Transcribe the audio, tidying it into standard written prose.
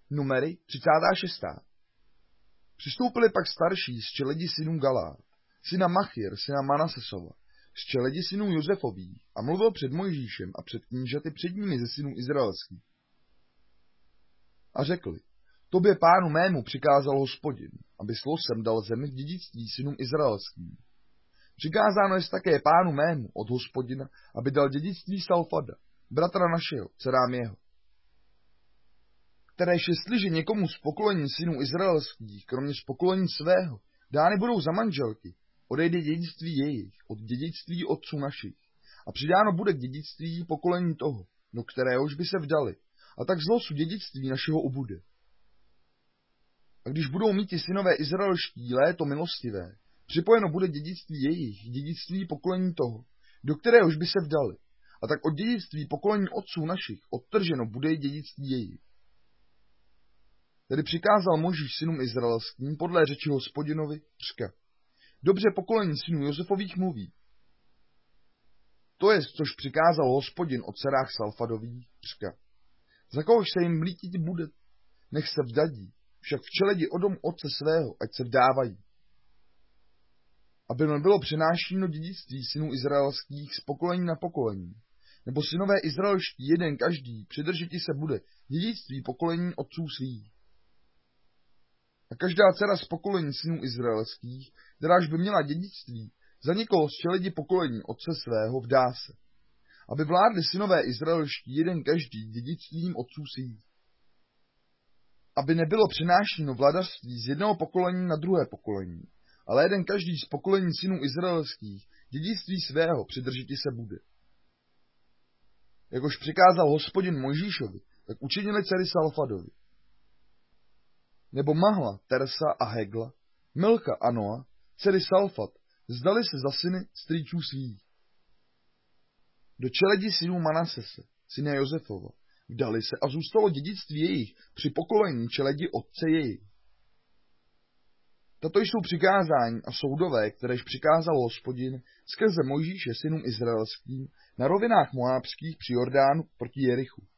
Numery 36. Přistoupili pak starší z čeledi synů Galá, syna Machir, syna Manasesova, z čeledi synů Josefových a mluvil před Mojžíšem a před knížaty před nimi ze synů izraelských. A řekli, tobě pánu mému přikázal Hospodin, aby losem dal zemi v dědictví synům izraelským. Přikázáno jest také pánu mému od Hospodina, aby dal dědictví Salfada, bratra našeho, dcerám jeho. Kteréž jestliže někomu z pokolení synů izraelských, kromě z pokolení svého, dány budou za manželky, odejde dědictví jejich od dědictví otců našich a přidáno bude k dědictví pokolení toho, do kteréhož by se vdali, a tak z losu dědictví našeho ubude. A když budou mít ti synové izraelští léto milostivé, připojeno bude dědictví jejich, dědictví pokolení toho, do kteréhož by se vdali, a tak od dědictví pokolení otců našich odtrženo bude i dědictví jejich. Tedy přikázal Mojžíš synům izraelským podle řeči Hospodinovi, řka. Dobře pokolení synů Josefových mluví. To jest, což přikázal Hospodin o dcerách Salfadových, řka. Za kohož se jim mlítit bude, nech se vdadí, však v čeledi o dom otce svého, ať se vdávají. Aby bylo přenášeno dědictví synů izraelských z pokolení na pokolení, nebo synové izraelští jeden každý přidržeti se bude dědictví pokolení otců svých. A každá dcera z pokolení synů izraelských, kteráž by měla dědictví, za někoho z čeledi pokolení otce svého vdá se, aby vládli synové izraelští jeden každý dědictvím otců svých. Aby nebylo přenášeno vladařství z jednoho pokolení na druhé pokolení, ale jeden každý z pokolení synů izraelských dědictví svého přidržiti se bude. Jakož přikázal Hospodin Mojžíšovi, tak učinili dcery Salfadovi. Nebo Mahla, Tersa a Hegla, Milka a Noa, dcery Salfat, zdali se za syny strýčů svých. Do čeledi synů Manasese, syna Josefova, vdali se a zůstalo dědictví jejich při pokolení čeledi otce jejich. Tato jsou přikázání a soudové, kteréž přikázal Hospodin skrze Mojžíše synům izraelským na rovinách moábských při Jordánu proti Jerichu.